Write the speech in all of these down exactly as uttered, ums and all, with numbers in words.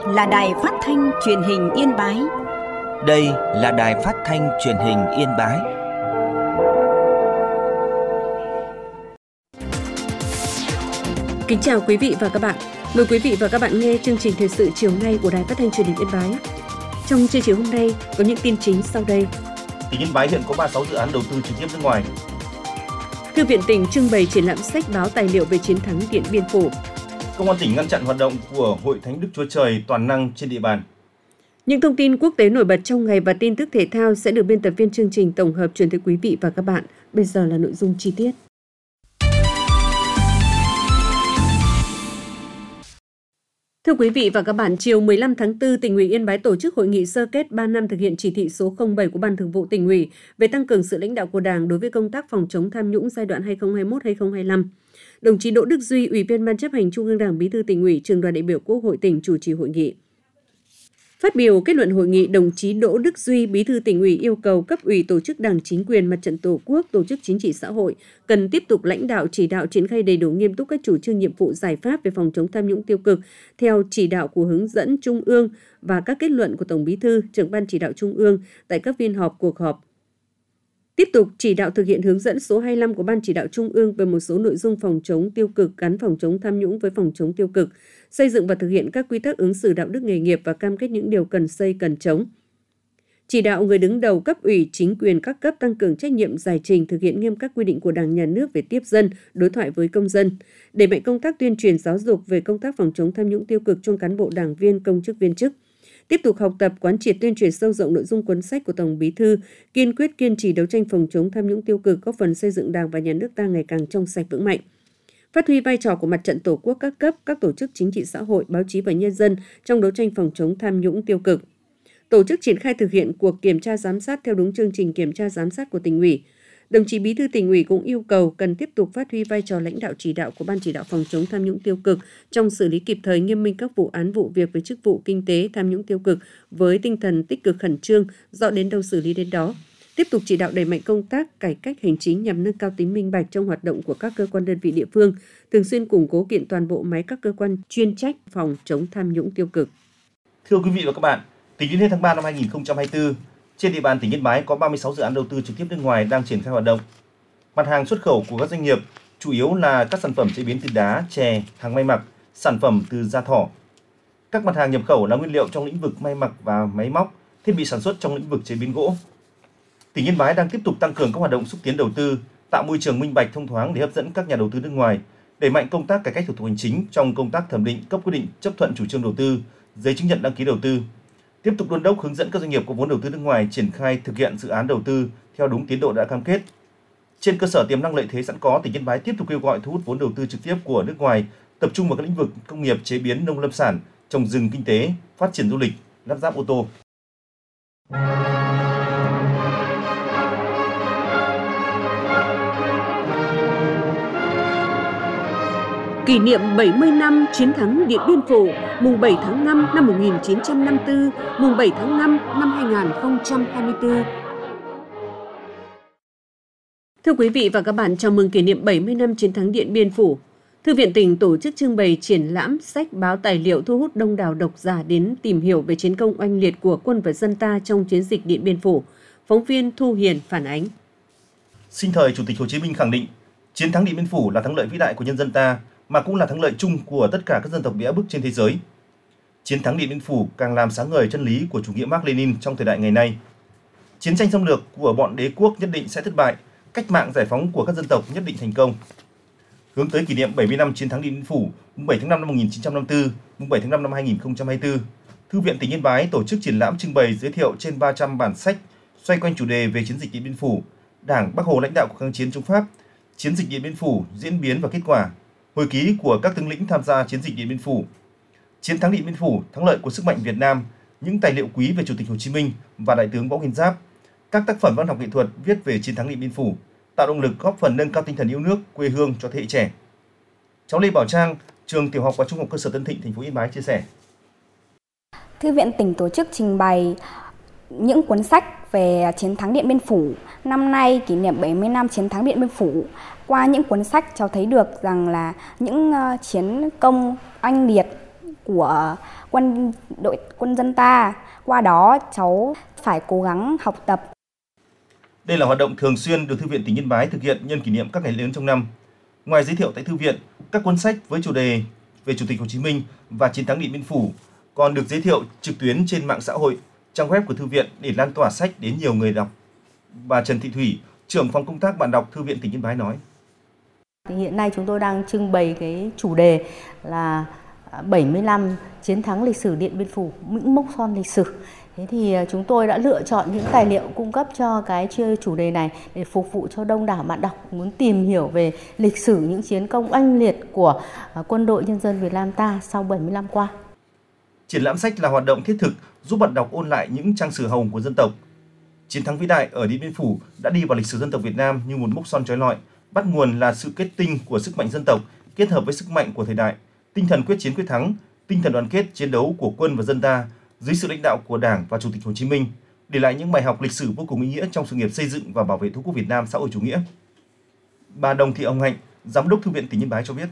là Đài Phát thanh Truyền hình Yên Bái. Đây là Đài Phát thanh Truyền hình Yên Bái. Kính chào quý vị và các bạn. Mời quý vị và các bạn nghe chương trình thời sự chiều nay của Đài Phát thanh Truyền hình Yên Bái. Trong chương trình hôm nay có những tin chính sau đây. Tỉnh Yên Bái hiện có ba mươi sáu dự án đầu tư trực tiếp nước ngoài. Thư viện tỉnh trưng bày triển lãm sách báo tài liệu về chiến thắng Điện Biên Phủ. Công an tỉnh ngăn chặn hoạt động của Hội Thánh Đức Chúa Trời toàn năng trên địa bàn. Những thông tin quốc tế nổi bật trong ngày và tin tức thể thao sẽ được biên tập viên chương trình tổng hợp truyền tới quý vị và các bạn. Bây giờ là nội dung chi tiết. Thưa quý vị và các bạn, chiều mười lăm tháng tư, Tỉnh ủy Yên Bái tổ chức hội nghị sơ kết ba năm thực hiện chỉ thị số không bảy của Ban Thường vụ Tỉnh ủy về tăng cường sự lãnh đạo của Đảng đối với công tác phòng chống tham nhũng giai đoạn hai nghìn không trăm hai mươi mốt đến hai nghìn không trăm hai mươi lăm. Đồng chí Đỗ Đức Duy, Ủy viên Ban Chấp hành Trung ương Đảng, Bí thư Tỉnh ủy, Trưởng đoàn đại biểu Quốc hội tỉnh chủ trì hội nghị. Phát biểu kết luận hội nghị, đồng chí Đỗ Đức Duy, Bí thư Tỉnh ủy yêu cầu cấp ủy, tổ chức Đảng, chính quyền, Mặt trận Tổ quốc, tổ chức chính trị xã hội cần tiếp tục lãnh đạo chỉ đạo triển khai đầy đủ nghiêm túc các chủ trương, nhiệm vụ, giải pháp về phòng chống tham nhũng tiêu cực theo chỉ đạo của hướng dẫn Trung ương và các kết luận của Tổng Bí thư, Trưởng ban chỉ đạo Trung ương tại các phiên họp, cuộc họp. Tiếp tục chỉ đạo thực hiện hướng dẫn số hai mươi lăm của Ban chỉ đạo Trung ương về một số nội dung phòng chống tiêu cực gắn phòng chống tham nhũng với phòng chống tiêu cực, xây dựng và thực hiện các quy tắc ứng xử đạo đức nghề nghiệp và cam kết những điều cần xây cần chống. Chỉ đạo người đứng đầu cấp ủy, chính quyền các cấp tăng cường trách nhiệm giải trình, thực hiện nghiêm các quy định của Đảng, Nhà nước về tiếp dân, đối thoại với công dân, đẩy mạnh công tác tuyên truyền giáo dục về công tác phòng chống tham nhũng tiêu cực trong cán bộ, đảng viên, công chức viên chức. Tiếp tục học tập, quán triệt, tuyên truyền sâu rộng nội dung cuốn sách của Tổng Bí thư, kiên quyết kiên trì đấu tranh phòng chống tham nhũng tiêu cực, góp phần xây dựng Đảng và Nhà nước ta ngày càng trong sạch vững mạnh. Phát huy vai trò của Mặt trận Tổ quốc các cấp, các tổ chức chính trị xã hội, báo chí và nhân dân trong đấu tranh phòng chống tham nhũng tiêu cực. Tổ chức triển khai thực hiện cuộc kiểm tra giám sát theo đúng chương trình kiểm tra giám sát của Tỉnh ủy. Đồng chí Bí thư Tỉnh ủy cũng yêu cầu cần tiếp tục phát huy vai trò lãnh đạo chỉ đạo của Ban chỉ đạo phòng chống tham nhũng tiêu cực trong xử lý kịp thời, nghiêm minh các vụ án vụ việc về chức vụ, kinh tế, tham nhũng tiêu cực với tinh thần tích cực, khẩn trương, rõ đến đâu xử lý đến đó. Tiếp tục chỉ đạo đẩy mạnh công tác cải cách hành chính nhằm nâng cao tính minh bạch trong hoạt động của các cơ quan đơn vị địa phương, thường xuyên củng cố kiện toàn bộ máy các cơ quan chuyên trách phòng chống tham nhũng tiêu cực. Thưa quý vị và các bạn, tính đến hết tháng ba năm hai nghìn không trăm hai mươi tư, trên địa bàn tỉnh Yên Bái có ba mươi sáu dự án đầu tư trực tiếp nước ngoài đang triển khai hoạt động. Mặt hàng xuất khẩu của các doanh nghiệp chủ yếu là các sản phẩm chế biến từ đá, chè, hàng may mặc, sản phẩm từ da thỏ. Các mặt hàng nhập khẩu là nguyên liệu trong lĩnh vực may mặc và máy móc, thiết bị sản xuất trong lĩnh vực chế biến gỗ. Tỉnh Yên Bái đang tiếp tục tăng cường các hoạt động xúc tiến đầu tư, tạo môi trường minh bạch, thông thoáng để hấp dẫn các nhà đầu tư nước ngoài, đẩy mạnh công tác cải cách thủ tục hành chính trong công tác thẩm định, cấp quyết định, chấp thuận chủ trương đầu tư, giấy chứng nhận đăng ký đầu tư. Tiếp tục đôn đốc hướng dẫn các doanh nghiệp có vốn đầu tư nước ngoài triển khai thực hiện dự án đầu tư theo đúng tiến độ đã cam kết. Trên cơ sở tiềm năng lợi thế sẵn có, tỉnh Yên Bái tiếp tục kêu gọi thu hút vốn đầu tư trực tiếp của nước ngoài, tập trung vào các lĩnh vực công nghiệp, chế biến, nông lâm sản, trồng rừng kinh tế, phát triển du lịch, lắp ráp ô tô. Kỷ niệm bảy mươi năm chiến thắng Điện Biên Phủ, mùng bảy tháng năm năm một nghìn chín trăm năm mươi tư, mùng bảy tháng năm năm hai nghìn không trăm hai mươi tư. Thưa quý vị và các bạn, chào mừng kỷ niệm bảy mươi năm chiến thắng Điện Biên Phủ. Thư viện tỉnh tổ chức trưng bày triển lãm sách báo tài liệu thu hút đông đảo độc giả đến tìm hiểu về chiến công oanh liệt của quân và dân ta trong chiến dịch Điện Biên Phủ. Phóng viên Thu Hiền phản ánh. Sinh thời Chủ tịch Hồ Chí Minh khẳng định, chiến thắng Điện Biên Phủ là thắng lợi vĩ đại của nhân dân ta, mà cũng là thắng lợi chung của tất cả các dân tộc bị áp bức trên thế giới. Chiến thắng Điện Biên Phủ càng làm sáng ngời chân lý của chủ nghĩa Mác Lênin trong thời đại ngày nay. Chiến tranh xâm lược của bọn đế quốc nhất định sẽ thất bại, cách mạng giải phóng của các dân tộc nhất định thành công. Hướng tới kỷ niệm bảy mươi năm chiến thắng Điện Biên Phủ, mùng bảy tháng năm năm một nghìn chín trăm năm mươi tư, mùng bảy tháng năm năm hai nghìn không trăm hai mươi tư, Thư viện tỉnh Yên Bái tổ chức triển lãm trưng bày giới thiệu trên ba trăm bản sách xoay quanh chủ đề về chiến dịch Điện Biên Phủ, Đảng, Bác Hồ lãnh đạo cuộc kháng chiến chống Pháp, chiến dịch Điện Biên Phủ, diễn biến và kết quả, hồi ký của các tướng lĩnh tham gia chiến dịch Điện Biên Phủ, chiến thắng Điện Biên Phủ, thắng lợi của sức mạnh Việt Nam, những tài liệu quý về Chủ tịch Hồ Chí Minh và Đại tướng Võ Nguyên Giáp, các tác phẩm văn học nghệ thuật viết về chiến thắng Điện Biên Phủ, tạo động lực góp phần nâng cao tinh thần yêu nước, quê hương cho thế hệ trẻ. Cháu Lê Bảo Trang, trường tiểu học và trung học cơ sở Tân Thịnh, thành phố Yên Bái chia sẻ. Thư viện tỉnh tổ chức trình bày những cuốn sách về chiến thắng Điện Biên Phủ. Năm nay kỷ niệm bảy mươi năm chiến thắng Điện Biên Phủ. Qua những cuốn sách cháu thấy được rằng là những uh, chiến công oanh liệt của quân đội quân dân ta. Qua đó cháu phải cố gắng học tập. Đây là hoạt động thường xuyên được Thư viện tỉnh Yên Bái thực hiện nhân kỷ niệm các ngày lớn trong năm. Ngoài giới thiệu tại thư viện, các cuốn sách với chủ đề về Chủ tịch Hồ Chí Minh và chiến thắng Điện Biên Phủ còn được giới thiệu trực tuyến trên mạng xã hội, trang web của thư viện để lan tỏa sách đến nhiều người đọc. Bà Trần Thị Thủy, trưởng phòng công tác bạn đọc Thư viện tỉnh Yên Bái nói: Thì hiện nay chúng tôi đang trưng bày cái chủ đề là bảy mươi năm chiến thắng lịch sử Điện Biên Phủ, những mốc son lịch sử. Thế thì chúng tôi đã lựa chọn những tài liệu cung cấp cho cái chủ đề này để phục vụ cho đông đảo bạn đọc muốn tìm hiểu về lịch sử những chiến công oanh liệt của quân đội nhân dân Việt Nam ta sau bảy mươi năm qua. Triển lãm sách là hoạt động thiết thực giúp bạn đọc ôn lại những trang sử hồng của dân tộc. Chiến thắng vĩ đại ở Điện Biên Phủ đã đi vào lịch sử dân tộc Việt Nam như một mốc son chói lọi, bắt nguồn là sự kết tinh của sức mạnh dân tộc kết hợp với sức mạnh của thời đại, tinh thần quyết chiến quyết thắng, tinh thần đoàn kết chiến đấu của quân và dân ta dưới sự lãnh đạo của Đảng và Chủ tịch Hồ Chí Minh, để lại những bài học lịch sử vô cùng ý nghĩa trong sự nghiệp xây dựng và bảo vệ Tổ quốc Việt Nam xã hội chủ nghĩa. Bà Đồng Thị Hồng Hạnh, Giám đốc Thư viện tỉnh Yên Bái cho biết: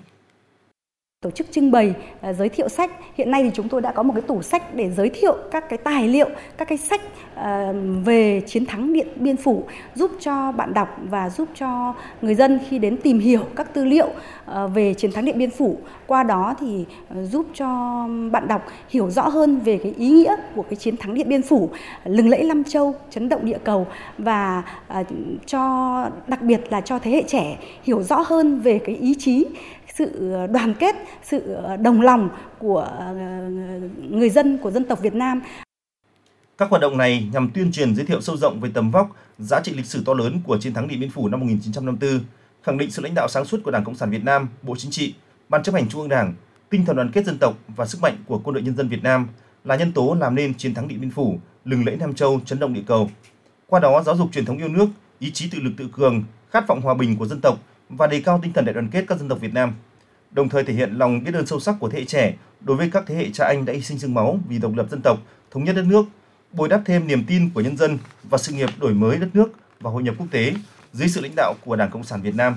Tổ chức trưng bày, uh, giới thiệu sách. Hiện nay thì chúng tôi đã có một cái tủ sách để giới thiệu các cái tài liệu, các cái sách uh, về chiến thắng Điện Biên Phủ, giúp cho bạn đọc và giúp cho người dân khi đến tìm hiểu các tư liệu uh, về chiến thắng Điện Biên Phủ. Qua đó thì uh, giúp cho bạn đọc hiểu rõ hơn về cái ý nghĩa của cái chiến thắng Điện Biên Phủ, lừng lẫy Nam Châu, chấn động địa cầu, và uh, cho đặc biệt là cho thế hệ trẻ hiểu rõ hơn về cái ý chí, sự đoàn kết, sự đồng lòng của người dân, của dân tộc Việt Nam. Các hoạt động này nhằm tuyên truyền giới thiệu sâu rộng về tầm vóc, giá trị lịch sử to lớn của chiến thắng Điện Biên Phủ năm một nghìn chín trăm năm mươi tư, khẳng định sự lãnh đạo sáng suốt của Đảng Cộng sản Việt Nam, Bộ Chính trị, Ban chấp hành Trung ương Đảng, tinh thần đoàn kết dân tộc và sức mạnh của Quân đội Nhân dân Việt Nam là nhân tố làm nên chiến thắng Điện Biên Phủ, lừng lẫy Nam Châu, chấn động địa cầu. Qua đó giáo dục truyền thống yêu nước, ý chí tự lực tự cường, khát vọng hòa bình của dân tộc và đề cao tinh thần đại đoàn kết các dân tộc Việt Nam, đồng thời thể hiện lòng biết ơn sâu sắc của thế hệ trẻ đối với các thế hệ cha anh đã hy sinh xương máu vì độc lập dân tộc, thống nhất đất nước, bồi đắp thêm niềm tin của nhân dân và sự nghiệp đổi mới đất nước và hội nhập quốc tế dưới sự lãnh đạo của Đảng Cộng sản Việt Nam.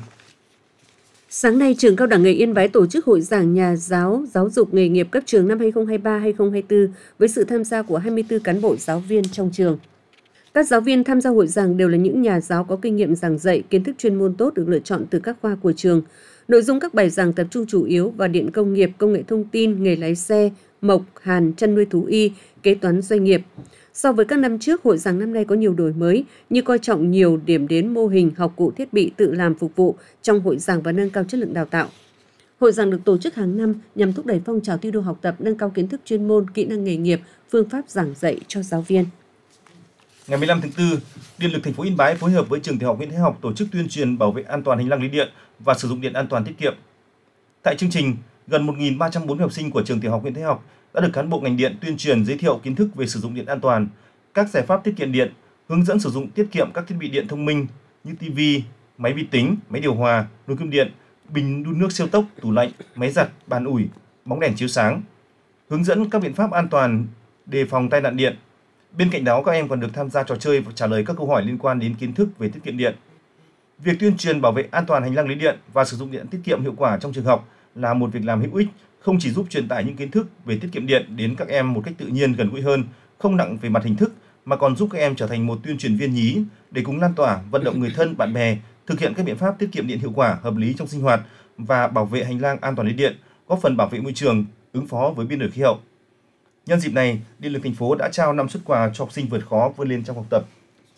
Sáng nay, Trường Cao đẳng nghề Yên Bái tổ chức hội giảng nhà giáo giáo dục nghề nghiệp cấp trường năm hai không hai ba hai không hai tư với sự tham gia của hai mươi tư cán bộ giáo viên trong trường. Các giáo viên tham gia hội giảng đều là những nhà giáo có kinh nghiệm giảng dạy, kiến thức chuyên môn tốt được lựa chọn từ các khoa của trường. Nội dung các bài giảng tập trung chủ yếu vào điện công nghiệp, công nghệ thông tin, nghề lái xe, mộc, hàn, chăn nuôi thú y, kế toán doanh nghiệp. So với các năm trước, hội giảng năm nay có nhiều đổi mới như coi trọng nhiều điểm đến mô hình, học cụ thiết bị tự làm phục vụ trong hội giảng và nâng cao chất lượng đào tạo. Hội giảng được tổ chức hàng năm nhằm thúc đẩy phong trào thi đua học tập, nâng cao kiến thức chuyên môn, kỹ năng nghề nghiệp, phương pháp giảng dạy cho giáo viên. Ngày mười lăm tháng tư, Điện lực thành phố Yên Bái phối hợp với Trường Tiểu học Nguyễn Thái Học tổ chức tuyên truyền bảo vệ an toàn hành lang lưới điện và sử dụng điện an toàn tiết kiệm. Tại chương trình, gần một nghìn ba trăm bốn mươi học sinh của Trường Tiểu học Nguyễn Thái Học đã được cán bộ ngành điện tuyên truyền giới thiệu kiến thức về sử dụng điện an toàn, các giải pháp tiết kiệm điện, hướng dẫn sử dụng tiết kiệm các thiết bị điện thông minh như ti vi, máy vi tính, máy điều hòa, nồi cơm điện, bình đun nước siêu tốc, tủ lạnh, máy giặt, bàn ủi, bóng đèn chiếu sáng, hướng dẫn các biện pháp an toàn đề phòng tai nạn điện. Bên cạnh đó, các em còn được tham gia trò chơi và trả lời các câu hỏi liên quan đến kiến thức về tiết kiệm điện. Việc tuyên truyền bảo vệ an toàn hành lang lưới điện và sử dụng điện tiết kiệm hiệu quả trong trường học là một việc làm hữu ích, không chỉ giúp truyền tải những kiến thức về tiết kiệm điện đến các em một cách tự nhiên, gần gũi hơn, không nặng về mặt hình thức, mà còn giúp các em trở thành một tuyên truyền viên nhí để cùng lan tỏa, vận động người thân, bạn bè thực hiện các biện pháp tiết kiệm điện hiệu quả, hợp lý trong sinh hoạt và bảo vệ hành lang an toàn lưới điện, góp phần bảo vệ môi trường, ứng phó với biến đổi khí hậu. Nhân dịp này, Điện lực thành phố đã trao năm suất quà cho học sinh vượt khó vươn lên trong học tập.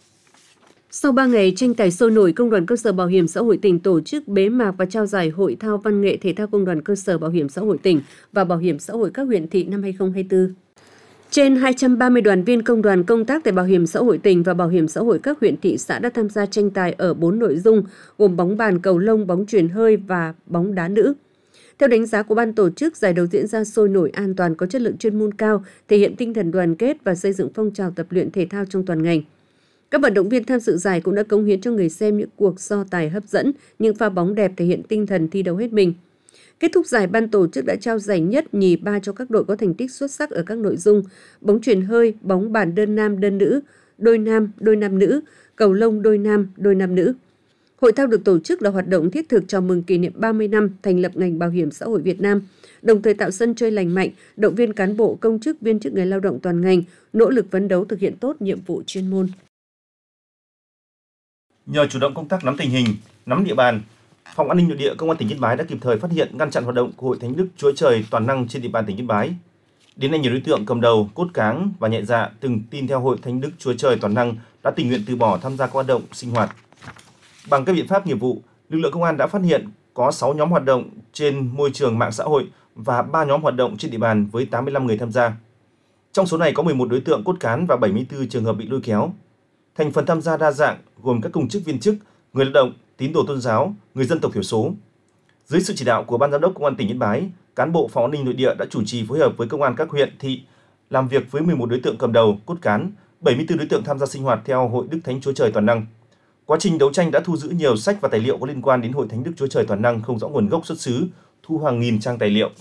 Sau ba ngày tranh tài sôi nổi, Công đoàn Cơ sở Bảo hiểm xã hội tỉnh tổ chức bế mạc và trao giải Hội thao văn nghệ thể thao Công đoàn Cơ sở Bảo hiểm xã hội tỉnh và Bảo hiểm xã hội các huyện thị năm hai không hai tư. Trên hai trăm ba mươi đoàn viên công đoàn công tác tại Bảo hiểm xã hội tỉnh và Bảo hiểm xã hội các huyện thị xã đã tham gia tranh tài ở bốn nội dung gồm bóng bàn, cầu lông, bóng chuyền hơi và bóng đá nữ. Theo đánh giá của ban tổ chức, giải đấu diễn ra sôi nổi, an toàn, có chất lượng chuyên môn cao, thể hiện tinh thần đoàn kết và xây dựng phong trào tập luyện thể thao trong toàn ngành. Các vận động viên tham dự giải cũng đã cống hiến cho người xem những cuộc so tài hấp dẫn, những pha bóng đẹp thể hiện tinh thần thi đấu hết mình. Kết thúc giải, ban tổ chức đã trao giải nhất, nhì, ba cho các đội có thành tích xuất sắc ở các nội dung bóng chuyền hơi, bóng bàn đơn nam, đơn nữ, đôi nam, đôi nam nữ, cầu lông đôi nam, đôi nam nữ. Hội thao được tổ chức là hoạt động thiết thực chào mừng kỷ niệm ba mươi năm thành lập ngành bảo hiểm xã hội Việt Nam, đồng thời tạo sân chơi lành mạnh, động viên cán bộ, công chức, viên chức, người lao động toàn ngành nỗ lực phấn đấu thực hiện tốt nhiệm vụ chuyên môn. Nhờ chủ động công tác nắm tình hình, nắm địa bàn, Phòng An ninh Nội địa Công an tỉnh Yên Bái đã kịp thời phát hiện, ngăn chặn hoạt động của Hội Thánh Đức Chúa Trời Toàn Năng trên địa bàn tỉnh Yên Bái. Đến nay, nhiều đối tượng cầm đầu, cốt cán và nhẹ dạ từng tin theo Hội Thánh Đức Chúa Trời Toàn Năng đã tình nguyện từ bỏ tham gia các hoạt động sinh hoạt. Bằng các biện pháp nghiệp vụ, lực lượng công an đã phát hiện có sáu nhóm hoạt động trên môi trường mạng xã hội và ba nhóm hoạt động trên địa bàn với tám mươi lăm người tham gia. Trong số này có mười một đối tượng cốt cán và bảy mươi tư trường hợp bị lôi kéo. Thành phần tham gia đa dạng gồm các công chức viên chức, người lao động, tín đồ tôn giáo, người dân tộc thiểu số. Dưới sự chỉ đạo của Ban Giám đốc Công an tỉnh Yên Bái, cán bộ Phòng An ninh Nội địa đã chủ trì phối hợp với công an các huyện, thị làm việc với mười một đối tượng cầm đầu, cốt cán, bảy mươi tư đối tượng tham gia sinh hoạt theo Hội Đức Thánh Chúa Trời Toàn Năng. Quá trình đấu tranh đã thu giữ nhiều sách và tài liệu có liên quan đến Hội Thánh Đức Chúa Trời Toàn Năng không rõ nguồn gốc xuất xứ, thu hàng nghìn trang tài liệu.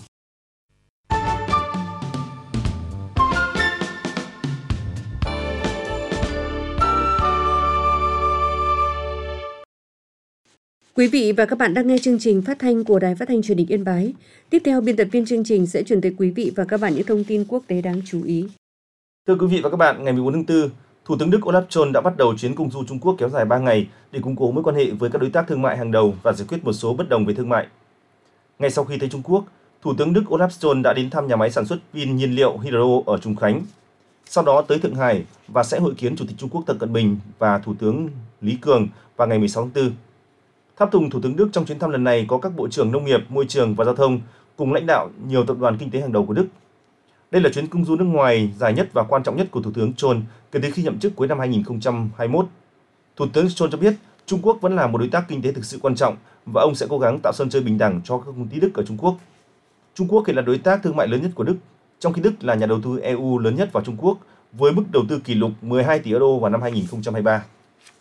Quý vị và các bạn đang nghe chương trình phát thanh của Đài Phát thanh Truyền hình Yên Bái. Tiếp theo, biên tập viên chương trình sẽ chuyển tới quý vị và các bạn những thông tin quốc tế đáng chú ý. Thưa quý vị và các bạn, ngày mười bốn tháng tư, Thủ tướng Đức Olaf Scholz đã bắt đầu chuyến công du Trung Quốc kéo dài ba ngày để củng cố mối quan hệ với các đối tác thương mại hàng đầu và giải quyết một số bất đồng về thương mại. Ngay sau khi tới Trung Quốc, Thủ tướng Đức Olaf Scholz đã đến thăm nhà máy sản xuất pin nhiên liệu Hydro ở Trùng Khánh, sau đó tới Thượng Hải và sẽ hội kiến Chủ tịch Trung Quốc Tập Cận Bình và Thủ tướng Lý Cường vào ngày mười sáu tháng tư. Tháp tùng Thủ tướng Đức trong chuyến thăm lần này có các Bộ trưởng Nông nghiệp, Môi trường và Giao thông cùng lãnh đạo nhiều tập đoàn kinh tế hàng đầu của Đức. Đây là chuyến công du nước ngoài dài nhất và quan trọng nhất của Thủ tướng Scholz kể từ khi nhậm chức cuối năm hai nghìn không trăm hai mươi mốt. Thủ tướng Scholz cho biết Trung Quốc vẫn là một đối tác kinh tế thực sự quan trọng và ông sẽ cố gắng tạo sân chơi bình đẳng cho các công ty Đức ở Trung Quốc. Trung Quốc hiện là đối tác thương mại lớn nhất của Đức, trong khi Đức là nhà đầu tư e u lớn nhất vào Trung Quốc với mức đầu tư kỷ lục mười hai tỷ euro vào năm hai nghìn không trăm hai mươi ba.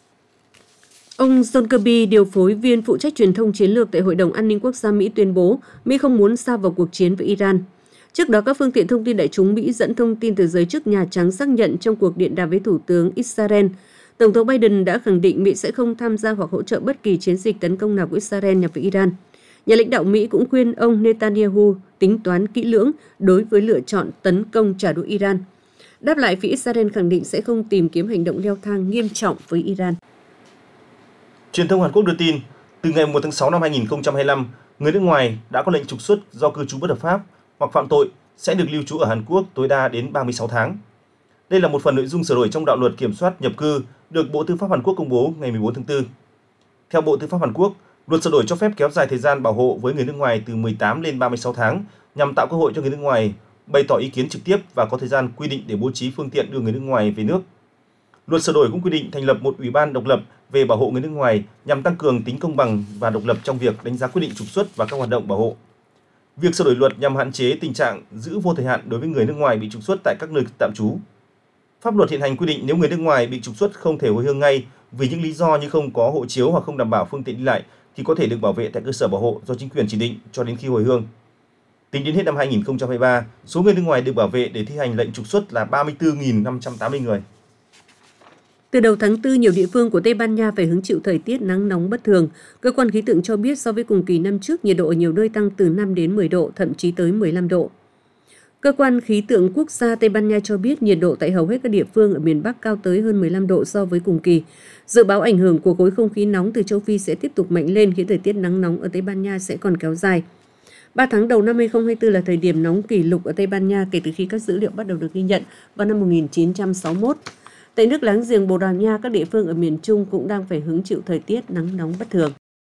Ông John Kirby, điều phối viên phụ trách truyền thông chiến lược tại Hội đồng An ninh Quốc gia Mỹ tuyên bố Mỹ không muốn sa vào cuộc chiến với Iran. Trước đó, các phương tiện thông tin đại chúng Mỹ dẫn thông tin từ giới chức Nhà Trắng xác nhận trong cuộc điện đàm với Thủ tướng Israel, Tổng thống Biden đã khẳng định Mỹ sẽ không tham gia hoặc hỗ trợ bất kỳ chiến dịch tấn công nào của Israel nhằm vào Iran. Nhà lãnh đạo Mỹ cũng khuyên ông Netanyahu tính toán kỹ lưỡng đối với lựa chọn tấn công trả đũa Iran. Đáp lại, phía Israel khẳng định sẽ không tìm kiếm hành động leo thang nghiêm trọng với Iran. Truyền thông Hàn Quốc đưa tin, từ ngày mùng một tháng sáu năm hai nghìn không trăm hai mươi lăm, người nước ngoài đã có lệnh trục xuất do cư trú bất hợp pháp hoặc phạm tội sẽ được lưu trú ở Hàn Quốc tối đa đến ba mươi sáu tháng. Đây là một phần nội dung sửa đổi trong đạo luật kiểm soát nhập cư được Bộ Tư pháp Hàn Quốc công bố ngày mười bốn tháng tư. Theo Bộ Tư pháp Hàn Quốc, luật sửa đổi cho phép kéo dài thời gian bảo hộ với người nước ngoài từ mười tám lên ba mươi sáu tháng nhằm tạo cơ hội cho người nước ngoài bày tỏ ý kiến trực tiếp và có thời gian quy định để bố trí phương tiện đưa người nước ngoài về nước. Luật sửa đổi cũng quy định thành lập một ủy ban độc lập về bảo hộ người nước ngoài nhằm tăng cường tính công bằng và độc lập trong việc đánh giá quyết định trục xuất và các hoạt động bảo hộ. Việc sửa đổi luật nhằm hạn chế tình trạng giữ vô thời hạn đối với người nước ngoài bị trục xuất tại các nơi tạm trú. Pháp luật hiện hành quy định nếu người nước ngoài bị trục xuất không thể hồi hương ngay vì những lý do như không có hộ chiếu hoặc không đảm bảo phương tiện đi lại thì có thể được bảo vệ tại cơ sở bảo hộ do chính quyền chỉ định cho đến khi hồi hương. Tính đến hết năm hai nghìn không trăm hai mươi ba, số người nước ngoài được bảo vệ để thi hành lệnh trục xuất là ba mươi tư nghìn năm trăm tám mươi người. Từ đầu tháng tư, nhiều địa phương của Tây Ban Nha phải hứng chịu thời tiết nắng nóng bất thường. Cơ quan khí tượng cho biết so với cùng kỳ năm trước, nhiệt độ ở nhiều nơi tăng từ năm đến mười độ, thậm chí tới mười lăm độ. Cơ quan khí tượng quốc gia Tây Ban Nha cho biết nhiệt độ tại hầu hết các địa phương ở miền Bắc cao tới hơn mười lăm độ so với cùng kỳ. Dự báo ảnh hưởng của khối không khí nóng từ châu Phi sẽ tiếp tục mạnh lên khiến thời tiết nắng nóng ở Tây Ban Nha sẽ còn kéo dài. Ba tháng đầu năm hai nghìn không trăm hai mươi tư là thời điểm nóng kỷ lục ở Tây Ban Nha kể từ khi các dữ liệu bắt đầu được ghi nhận vào năm một nghìn chín trăm sáu mươi mốt. Tại nước láng giềng Bồ Đào Nha, các địa phương ở miền Trung cũng đang phải hứng chịu thời tiết nắng nóng bất thường.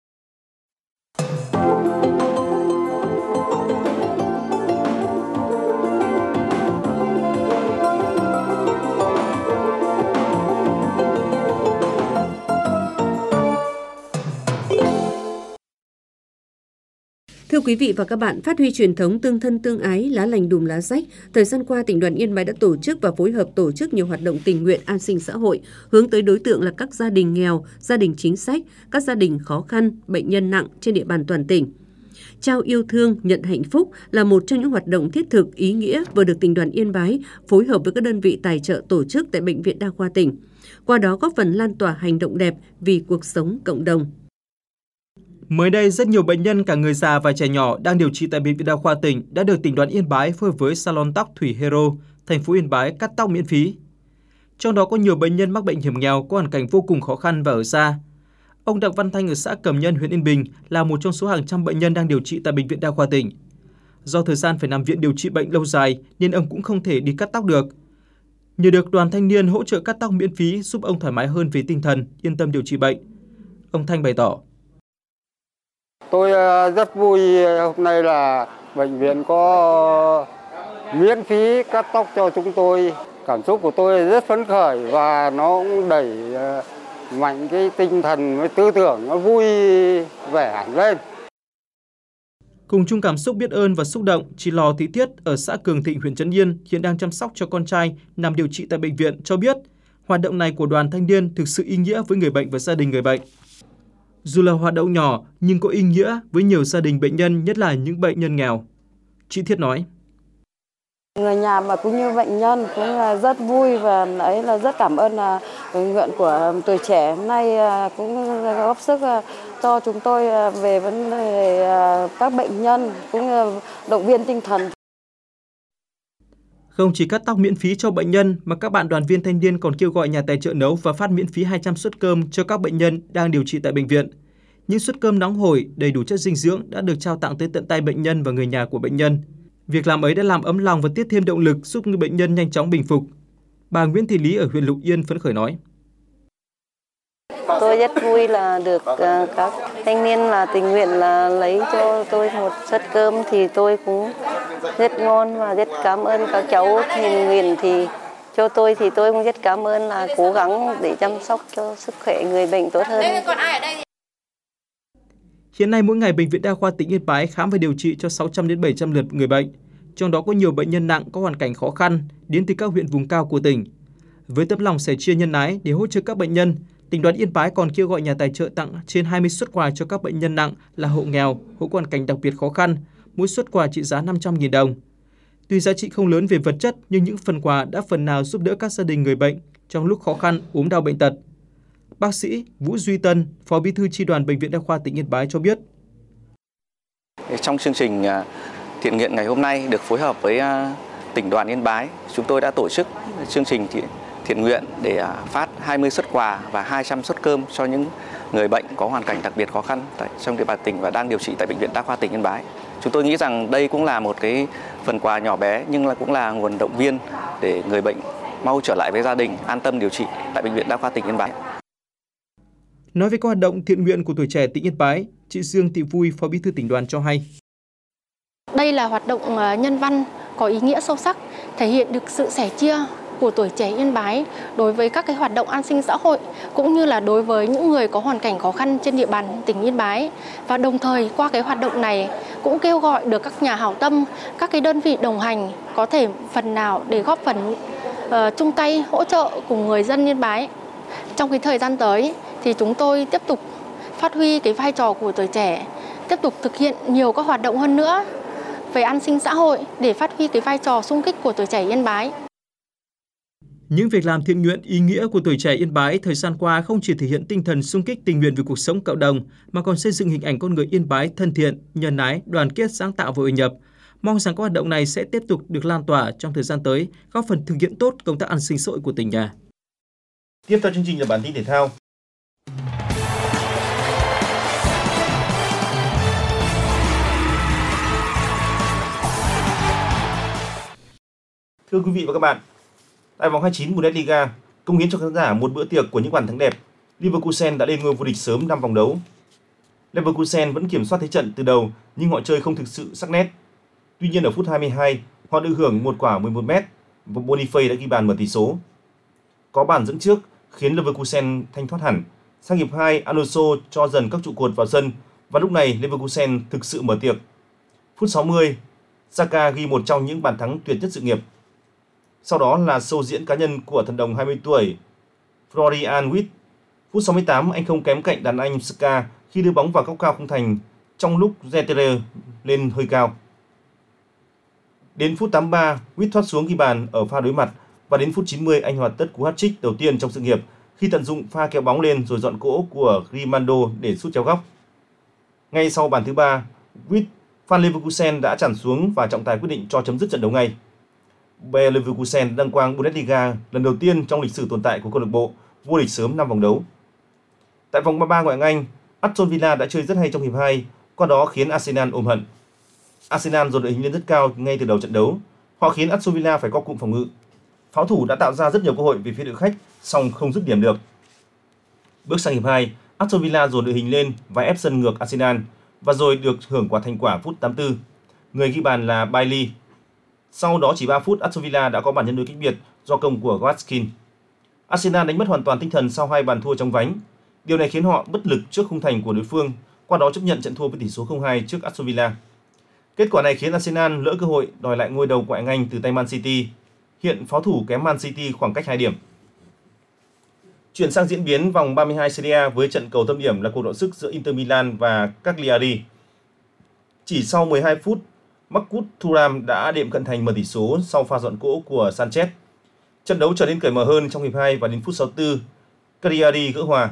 Thưa quý vị và các bạn, phát huy truyền thống tương thân tương ái, lá lành đùm lá rách, thời gian qua tỉnh đoàn Yên Bái đã tổ chức và phối hợp tổ chức nhiều hoạt động tình nguyện an sinh xã hội, hướng tới đối tượng là các gia đình nghèo, gia đình chính sách, các gia đình khó khăn, bệnh nhân nặng trên địa bàn toàn tỉnh. Trao yêu thương, nhận hạnh phúc là một trong những hoạt động thiết thực, ý nghĩa vừa được tỉnh đoàn Yên Bái phối hợp với các đơn vị tài trợ tổ chức tại Bệnh viện Đa khoa tỉnh. Qua đó góp phần lan tỏa hành động đẹp vì cuộc sống cộng đồng. Mới đây, rất nhiều bệnh nhân cả người già và trẻ nhỏ đang điều trị tại Bệnh viện Đa khoa tỉnh đã được Tỉnh đoàn Yên Bái phối hợp với salon tóc Thủy Hero, thành phố Yên Bái cắt tóc miễn phí. Trong đó có nhiều bệnh nhân mắc bệnh hiểm nghèo có hoàn cảnh vô cùng khó khăn và ở xa. Ông Đặng Văn Thanh ở xã Cẩm Nhân, huyện Yên Bình là một trong số hàng trăm bệnh nhân đang điều trị tại Bệnh viện Đa khoa tỉnh. Do thời gian phải nằm viện điều trị bệnh lâu dài nên ông cũng không thể đi cắt tóc được. Nhờ được đoàn thanh niên hỗ trợ cắt tóc miễn phí giúp ông thoải mái hơn về tinh thần, yên tâm điều trị bệnh. Ông Thanh bày tỏ. Tôi rất vui hôm nay là bệnh viện có miễn phí cắt tóc cho chúng tôi. Cảm xúc của tôi rất phấn khởi và nó cũng đẩy mạnh cái tinh thần với tư tưởng nó vui vẻ hẳn lên. Cùng chung cảm xúc biết ơn và xúc động, chị Lò Thị Thiết ở xã Cường Thịnh, huyện Trấn Yên hiện đang chăm sóc cho con trai nằm điều trị tại bệnh viện cho biết hoạt động này của đoàn thanh niên thực sự ý nghĩa với người bệnh và gia đình người bệnh. Dù là hoạt động nhỏ nhưng có ý nghĩa với nhiều gia đình bệnh nhân, nhất là những bệnh nhân nghèo. Chị Thiết nói. Người nhà mà cũng như bệnh nhân cũng là rất vui và ấy là rất cảm ơn là nguyện của Tuổi Trẻ hôm nay cũng góp sức cho chúng tôi về vấn đề các bệnh nhân cũng động viên tinh thần. Không chỉ cắt tóc miễn phí cho bệnh nhân mà các bạn đoàn viên thanh niên còn kêu gọi nhà tài trợ nấu và phát miễn phí hai trăm suất cơm cho các bệnh nhân đang điều trị tại bệnh viện. Những suất cơm nóng hổi đầy đủ chất dinh dưỡng đã được trao tặng tới tận tay bệnh nhân và người nhà của bệnh nhân. Việc làm ấy đã làm ấm lòng và tiếp thêm động lực giúp người bệnh nhân nhanh chóng bình phục. Bà Nguyễn Thị Lý ở huyện Lục Yên phấn khởi nói. Tôi rất vui là được các thanh niên là tình nguyện là lấy cho tôi một suất cơm thì tôi cũng rất ngon và rất cảm ơn các cháu tình nguyện thì cho tôi thì tôi cũng rất cảm ơn là cố gắng để chăm sóc cho sức khỏe người bệnh tốt hơn. Hiện nay mỗi ngày Bệnh viện Đa khoa tỉnh Yên Bái khám và điều trị cho sáu trăm đến bảy trăm lượt người bệnh, trong đó có nhiều bệnh nhân nặng có hoàn cảnh khó khăn đến từ các huyện vùng cao của tỉnh. Với tấm lòng sẻ chia nhân ái để hỗ trợ các bệnh nhân, Tỉnh đoàn Yên Bái còn kêu gọi nhà tài trợ tặng trên hai mươi suất quà cho các bệnh nhân nặng là hộ nghèo, hộ hoàn cảnh đặc biệt khó khăn, mỗi suất quà trị giá năm trăm nghìn đồng. Tuy giá trị không lớn về vật chất nhưng những phần quà đã phần nào giúp đỡ các gia đình người bệnh trong lúc khó khăn ốm đau bệnh tật. Bác sĩ Vũ Duy Tân, Phó Bí thư Chi đoàn Bệnh viện Đa khoa tỉnh Yên Bái cho biết. Trong chương trình thiện nguyện ngày hôm nay được phối hợp với tỉnh đoàn Yên Bái, chúng tôi đã tổ chức chương trình thiện nguyện để phát hai mươi suất quà và hai trăm suất cơm cho những người bệnh có hoàn cảnh đặc biệt khó khăn tại trong địa bàn tỉnh và đang điều trị tại Bệnh viện Đa khoa tỉnh Yên Bái. Chúng tôi nghĩ rằng đây cũng là một cái phần quà nhỏ bé nhưng là cũng là nguồn động viên để người bệnh mau trở lại với gia đình, an tâm điều trị tại Bệnh viện Đa khoa tỉnh Yên Bái. Nói về các hoạt động thiện nguyện của Tuổi Trẻ tỉnh Yên Bái, chị Dương Thị Vui, Phó Bí thư tỉnh đoàn cho hay. Đây là hoạt động nhân văn có ý nghĩa sâu sắc, thể hiện được sự sẻ chia của Tuổi Trẻ Yên Bái đối với các cái hoạt động an sinh xã hội cũng như là đối với những người có hoàn cảnh khó khăn trên địa bàn tỉnh Yên Bái. Và đồng thời qua cái hoạt động này cũng kêu gọi được các nhà hảo tâm, các cái đơn vị đồng hành có thể phần nào để góp phần uh, chung tay hỗ trợ cùng người dân Yên Bái. Trong cái thời gian tới thì chúng tôi tiếp tục phát huy cái vai trò của Tuổi Trẻ, tiếp tục thực hiện nhiều các hoạt động hơn nữa về an sinh xã hội để phát huy cái vai trò xung kích của Tuổi Trẻ Yên Bái. Những việc làm thiện nguyện ý nghĩa của Tuổi Trẻ Yên Bái thời gian qua không chỉ thể hiện tinh thần xung kích tình nguyện vì cuộc sống cộng đồng mà còn xây dựng hình ảnh con người Yên Bái thân thiện, nhân ái, đoàn kết, sáng tạo và hội nhập. Mong rằng các hoạt động này sẽ tiếp tục được lan tỏa trong thời gian tới, góp phần thực hiện tốt công tác an sinh xã hội của tỉnh nhà. Tiếp theo chương trình là bản tin thể thao. Thưa quý vị và các bạn, tại vòng hai mươi chín Bundesliga, công hiến cho khán giả một bữa tiệc của những bàn thắng đẹp, Leverkusen đã lên ngôi vô địch sớm năm vòng đấu. Leverkusen vẫn kiểm soát thế trận từ đầu nhưng họ chơi không thực sự sắc nét. Tuy nhiên ở phút hai mươi hai, họ được hưởng một quả mười một mét và Boniface đã ghi bàn mở tỷ số. Có bàn dẫn trước khiến Leverkusen thanh thoát hẳn. Sang hiệp hai, Alonso cho dần các trụ cột vào sân và lúc này Leverkusen thực sự mở tiệc. Phút sáu mươi, Saka ghi một trong những bàn thắng tuyệt nhất sự nghiệp. Sau đó là show diễn cá nhân của thần đồng hai mươi tuổi Florian Wirtz. Phút sáu mươi tám, anh không kém cạnh đàn anh Ska khi đưa bóng vào góc cao không thành trong lúc Zetere lên hơi cao. Đến phút tám mươi ba, Wirtz thoát xuống ghi bàn ở pha đối mặt và đến phút chín mươi anh hoàn tất cú hat-trick đầu tiên trong sự nghiệp khi tận dụng pha kéo bóng lên rồi dọn cỗ của Rimando để sút chéo góc. Ngay sau bàn thứ ba, Wit Phan Leverkusen đã tràn xuống và trọng tài quyết định cho chấm dứt trận đấu ngay. Bayer Leverkusen đăng quang Bundesliga lần đầu tiên trong lịch sử tồn tại của câu lạc bộ, vô địch sớm năm vòng đấu. Tại vòng ba mươi ba ngoại hạng Anh, Aston Villa đã chơi rất hay trong hiệp hai, qua đó khiến Arsenal ôm hận. Arsenal dồn đội hình lên rất cao ngay từ đầu trận đấu. Họ khiến Aston Villa phải co cụm phòng ngự. Pháo thủ đã tạo ra rất nhiều cơ hội về phía đội khách, song không dứt điểm được. Bước sang hiệp hai, Aston Villa dồn đội hình lên và ép sân ngược Arsenal, và rồi được hưởng quả thành quả phút tám mươi tư. Người ghi bàn là Bailey. Sau đó chỉ ba phút, Aston Villa đã có bàn nhân đôi cách biệt do công của Watkins. Arsenal đánh mất hoàn toàn tinh thần sau hai bàn thua chóng vánh. Điều này khiến họ bất lực trước khung thành của đối phương, qua đó chấp nhận trận thua với tỷ số không hai trước Aston Villa. Kết quả này khiến Arsenal lỡ cơ hội đòi lại ngôi đầu ngoại hạng Anh từ tay Man City. Hiện pháo thủ kém Man City khoảng cách hai điểm. Chuyển sang diễn biến vòng ba mươi hai Serie A với trận cầu tâm điểm là cuộc đọ sức giữa Inter Milan và Cagliari. Chỉ sau mười hai phút, Marcus Thuram đã đệm cận thành mở tỷ số sau pha dọn cỗ của Sanchez. Trận đấu trở nên cởi mở hơn trong hiệp hai và đến phút sáu mươi tư, Cagliari gỡ hòa.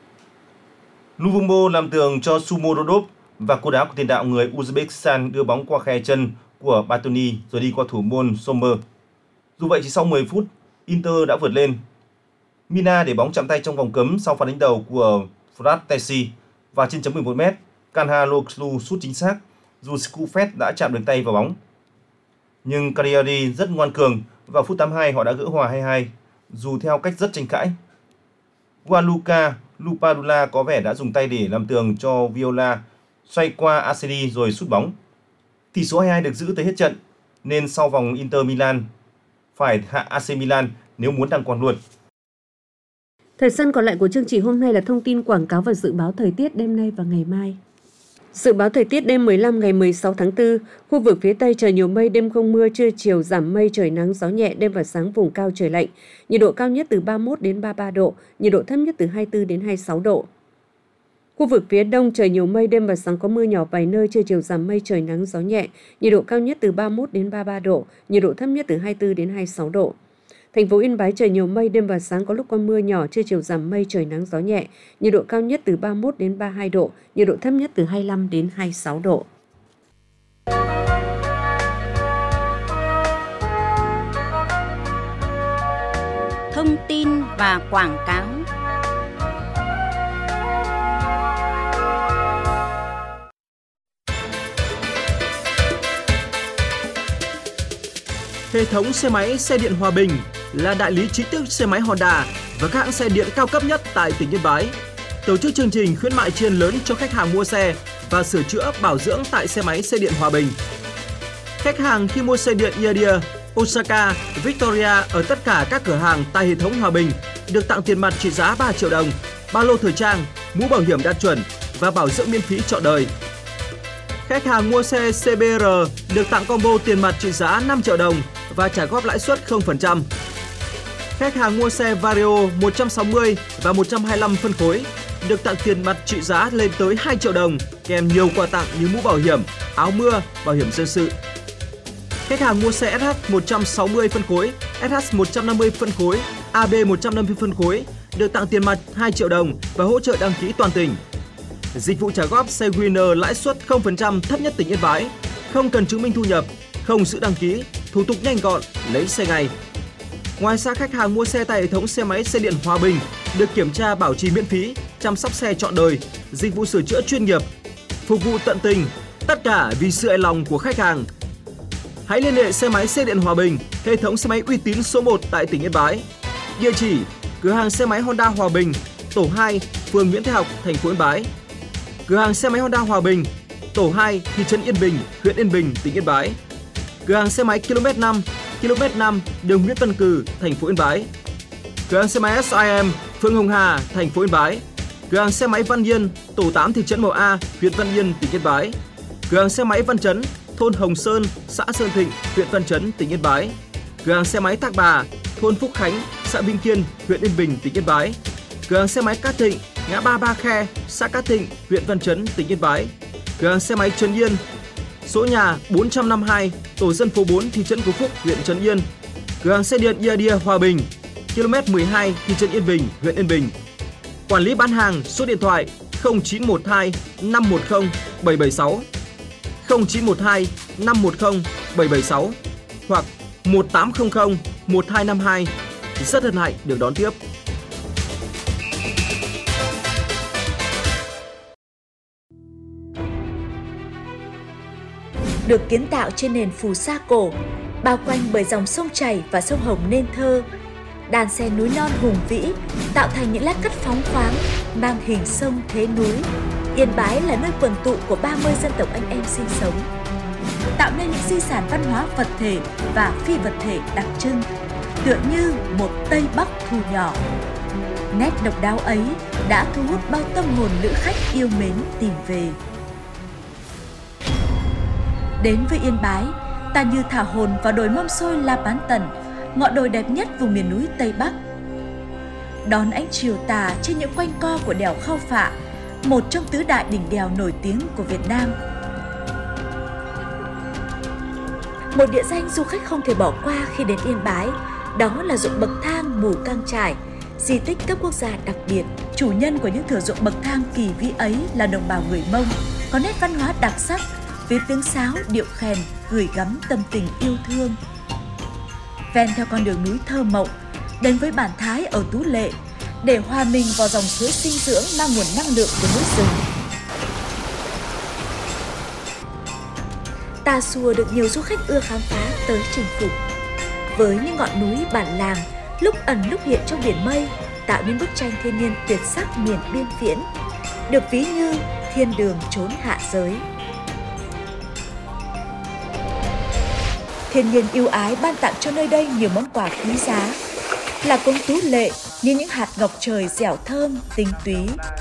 Luvumbo làm tường cho Sumo Rodov và cú đá của tiền đạo người Uzbekistan đưa bóng qua khe chân của Batoni rồi đi qua thủ môn Sommer. Dù vậy chỉ sau mười phút, Inter đã vượt lên. Mina để bóng chạm tay trong vòng cấm sau pha đánh đầu của Fratesi và trên chấm mười một mét, Kanhaloglu sút chính xác dù Skufet đã chạm được tay vào bóng. Nhưng Cagliari rất ngoan cường, vào phút tám mươi hai họ đã gỡ hòa hai hai dù theo cách rất tranh cãi. Gianluca Lupadula có vẻ đã dùng tay để làm tường cho Viola, xoay qua Asedi rồi sút bóng. Tỷ số hai hai được giữ tới hết trận, nên sau vòng Inter Milan phải hạ a xê Milan nếu muốn đăng quang luôn. Thời gian còn lại của chương trình hôm nay là thông tin quảng cáo và dự báo thời tiết đêm nay và ngày mai. Dự báo thời tiết đêm mười lăm ngày mười sáu tháng tư, khu vực phía Tây trời nhiều mây, đêm không mưa, trưa chiều giảm mây, trời nắng, gió nhẹ, đêm và sáng vùng cao trời lạnh. Nhiệt độ cao nhất từ ba mươi mốt đến ba mươi ba độ, nhiệt độ thấp nhất từ hai mươi tư đến hai mươi sáu độ. Khu vực phía Đông trời nhiều mây, đêm và sáng có mưa nhỏ vài nơi, trưa chiều giảm mây, trời nắng, gió nhẹ, nhiệt độ cao nhất từ ba mươi mốt đến ba mươi ba độ, nhiệt độ thấp nhất từ hai mươi tư đến hai mươi sáu độ. Thành phố Yên Bái trời nhiều mây, đêm và sáng có lúc có mưa nhỏ, trưa chiều giảm mây, trời nắng, gió nhẹ, nhiệt độ cao nhất từ ba mươi mốt đến ba mươi hai độ, nhiệt độ thấp nhất từ hai mươi lăm đến hai mươi sáu độ. Thông tin và quảng cáo. Hệ thống xe máy xe điện Hòa Bình là đại lý chính thức xe máy Honda và các hãng xe điện cao cấp nhất tại tỉnh Yên Bái. Tổ chức chương trình khuyến mại tri ân lớn cho khách hàng mua xe và sửa chữa bảo dưỡng tại xe máy xe điện Hòa Bình. Khách hàng khi mua xe điện Iadia, Osaka, Victoria ở tất cả các cửa hàng tại hệ thống Hòa Bình được tặng tiền mặt trị giá ba triệu đồng, ba lô thời trang, mũ bảo hiểm đạt chuẩn và bảo dưỡng miễn phí trọn đời. Khách hàng mua xe xê bê rờ được tặng combo tiền mặt trị giá năm triệu đồng và trả góp lãi suất không phần trăm. Khách hàng mua xe Vario một trăm sáu mươi và một trăm hai mươi lăm phân khối được tặng tiền mặt trị giá lên tới hai triệu đồng kèm nhiều quà tặng như mũ bảo hiểm, áo mưa, bảo hiểm dân sự. Khách hàng mua xe ét hát một trăm sáu mươi phân khối, ét hát một trăm năm mươi phân khối, a bê một trăm năm mươi phân khối được tặng tiền mặt hai triệu đồng và hỗ trợ đăng ký toàn tỉnh. Dịch vụ trả góp xe Winner lãi suất không phần trăm thấp nhất tỉnh Yên Bái, không cần chứng minh thu nhập, không giữ đăng ký, thủ tục nhanh gọn, lấy xe ngay. Ngoài ra khách hàng mua xe tại hệ thống xe máy xe điện Hòa Bình được kiểm tra bảo trì miễn phí, chăm sóc xe trọn đời, dịch vụ sửa chữa chuyên nghiệp, phục vụ tận tình, tất cả vì sự hài lòng của khách hàng. Hãy liên hệ xe máy xe điện Hòa Bình, hệ thống xe máy uy tín số một tại tỉnh Yên Bái. Địa chỉ: cửa hàng xe máy Honda Hòa Bình, tổ hai, phường Nguyễn Thái Học, thành phố Yên Bái. Cửa hàng xe máy Honda Hòa Bình, tổ hai, thị trấn Yên Bình, huyện Yên Bình, tỉnh Yên Bái. Cửa hàng xe máy ki lô mét năm, ki lô mét năm, đường Nguyễn Văn Cừ, thành phố Yên Bái. Cửa hàng xe máy ét i em, phường Hồng Hà, thành phố Yên Bái. Cửa hàng xe máy Văn Yên, tổ tám, thị trấn Mậu A, huyện Văn Yên, tỉnh Yên Bái. Cửa hàng xe máy Văn Chấn, thôn Hồng Sơn, xã Sơn Thịnh, huyện Văn Chấn, tỉnh Yên Bái. Cửa hàng xe máy Thác Bà, thôn Phúc Khánh, xã Vĩnh Kiên, huyện Yên Bình, tỉnh Yên Bái. Cửa hàng xe máy Cát Thịnh, ngã ba Ba Khe, xã Cát Thịnh, huyện Văn Chấn, tỉnh Yên Bái. Cửa hàng xe máy Trấn Yên, số nhà bốn trăm năm mươi hai, tổ dân phố bốn, thị trấn Phú Phúc, huyện Trấn Yên. Cửa hàng xe điện Iadia Hòa Bình, ki lô mét mười hai, thị trấn Yên Bình, huyện Yên Bình. Quản lý bán hàng, số điện thoại không chín một hai năm một không bảy bảy sáu, không chín một hai năm một không bảy bảy sáu hoặc một tám không không một hai năm hai. Rất hân hạnh được đón tiếp. Được kiến tạo trên nền phù sa cổ, bao quanh bởi dòng sông chảy và sông Hồng nên thơ, đàn xe núi non hùng vĩ tạo thành những lát cắt phóng khoáng mang hình sông thế núi. Yên Bái là nơi quần tụ của ba mươi dân tộc anh em sinh sống, tạo nên những di sản văn hóa vật thể và phi vật thể đặc trưng, tựa như một Tây Bắc thu nhỏ. Nét độc đáo ấy đã thu hút bao tâm hồn lữ khách yêu mến tìm về. Đến với Yên Bái, ta như thả hồn vào đồi Mâm Xôi La Bán Tần, ngọn đồi đẹp nhất vùng miền núi Tây Bắc. Đón ánh chiều tà trên những quanh co của đèo Khao Phạ, một trong tứ đại đỉnh đèo nổi tiếng của Việt Nam. Một địa danh du khách không thể bỏ qua khi đến Yên Bái, đó là ruộng bậc thang Mù Cang Chải, di tích cấp quốc gia đặc biệt. Chủ nhân của những thửa ruộng bậc thang kỳ vĩ ấy là đồng bào người Mông, có nét văn hóa đặc sắc với tiếng sáo, điệu khèn gửi gắm tâm tình yêu thương. Ven theo con đường núi thơ mộng, đến với bản Thái ở Tú Lệ để hòa mình vào dòng suối sinh dưỡng mang nguồn năng lượng của núi rừng. Tà Xùa được nhiều du khách ưa khám phá tới chinh phục. Với những ngọn núi bản làng lúc ẩn lúc hiện trong biển mây, tạo nên bức tranh thiên nhiên tuyệt sắc miền biên viễn, được ví như thiên đường chốn hạ giới. Thiên nhiên yêu ái ban tặng cho nơi đây nhiều món quà quý giá, là cống Tú Lệ như những hạt ngọc trời dẻo thơm, tinh túy,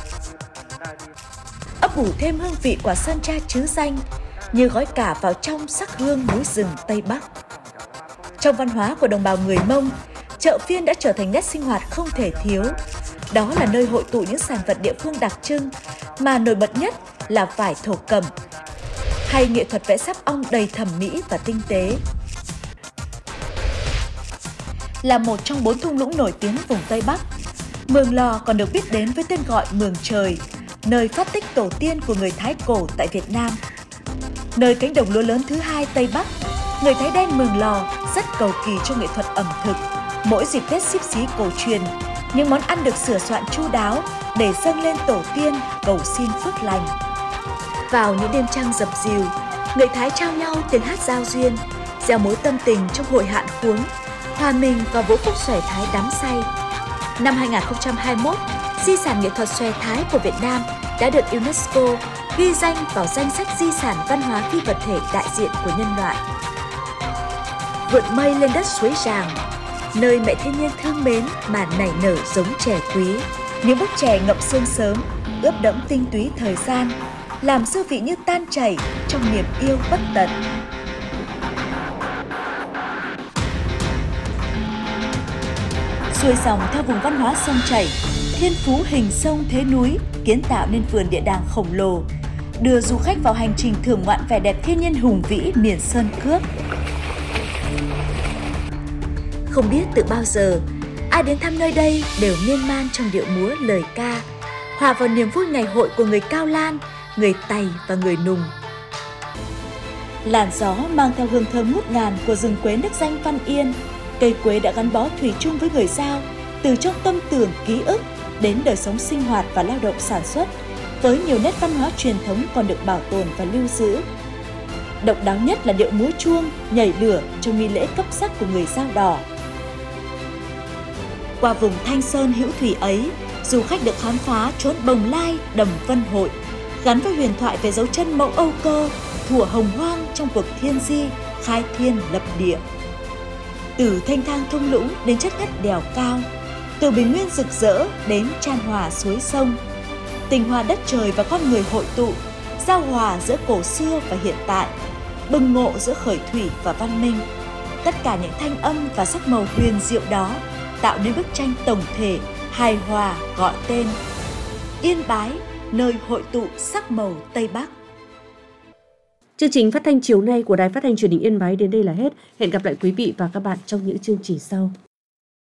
ấp ủ thêm hương vị quả sơn tra trứ danh như gói cả vào trong sắc hương núi rừng Tây Bắc. Trong văn hóa của đồng bào người Mông, chợ phiên đã trở thành nét sinh hoạt không thể thiếu. Đó là nơi hội tụ những sản vật địa phương đặc trưng, mà nổi bật nhất là vải thổ cẩm hay nghệ thuật vẽ sáp ong đầy thẩm mỹ và tinh tế. Là một trong bốn thung lũng nổi tiếng vùng Tây Bắc, Mường Lò còn được biết đến với tên gọi Mường Trời, nơi phát tích tổ tiên của người Thái cổ tại Việt Nam. Nơi cánh đồng lúa lớn thứ hai Tây Bắc, người Thái đen Mường Lò rất cầu kỳ trong nghệ thuật ẩm thực. Mỗi dịp Tết Xíp Xí cổ truyền, những món ăn được sửa soạn chu đáo để dâng lên tổ tiên cầu xin phước lành. Vào những đêm trăng dập dìu, người Thái trao nhau tiếng hát giao duyên, gieo mối tâm tình trong hội hạn khuống, hòa mình vào vũ khúc xòe Thái đắm say. Năm hai nghìn không trăm hai mươi mốt, di sản nghệ thuật xòe Thái của Việt Nam đã được UNESCO ghi danh vào danh sách di sản văn hóa phi vật thể đại diện của nhân loại. Vượt mây lên đất suối Ràng, nơi mẹ thiên nhiên thương mến mà nảy nở giống chè quý. Những bức chè ngậm sương sớm, ướp đẫm tinh túy thời gian, làm dư vị như tan chảy trong niềm yêu bất tận. Xuôi dòng theo vùng văn hóa sông chảy, thiên phú hình sông thế núi kiến tạo nên vườn địa đàng khổng lồ, đưa du khách vào hành trình thưởng ngoạn vẻ đẹp thiên nhiên hùng vĩ miền sơn cước. Không biết từ bao giờ, ai đến thăm nơi đây đều miên man trong điệu múa lời ca, hòa vào niềm vui ngày hội của người Cao Lan, người Tày và người Nùng. Làn gió mang theo hương thơm ngút ngàn của rừng quế nước danh Văn Yên. Cây quế đã gắn bó thủy chung với người Dao, từ trong tâm tưởng ký ức đến đời sống sinh hoạt và lao động sản xuất, với nhiều nét văn hóa truyền thống còn được bảo tồn và lưu giữ. Độc đáo nhất là điệu múa chuông, nhảy lửa trong nghi lễ cấp sắc của người Dao Đỏ. Qua vùng Thanh Sơn hữu thủy ấy, du khách được khám phá chốn Bồng Lai, Đầm Vân Hội, gắn với huyền thoại về dấu chân mẫu Âu Cơ, thủa hồng hoang trong cuộc thiên di, khai thiên lập địa. Từ thanh thang thung lũng đến chất ngất đèo cao, từ bình nguyên rực rỡ đến chan hòa suối sông, tình hòa đất trời và con người hội tụ, giao hòa giữa cổ xưa và hiện tại, bừng ngộ giữa khởi thủy và văn minh. Tất cả những thanh âm và sắc màu huyền diệu đó tạo nên bức tranh tổng thể, hài hòa gọi tên Yên Bái, nơi hội tụ sắc màu Tây Bắc. Chương trình phát thanh chiều nay của Đài Phát thanh Truyền hình Yên Bái đến đây là hết. Hẹn gặp lại quý vị và các bạn trong những chương trình sau.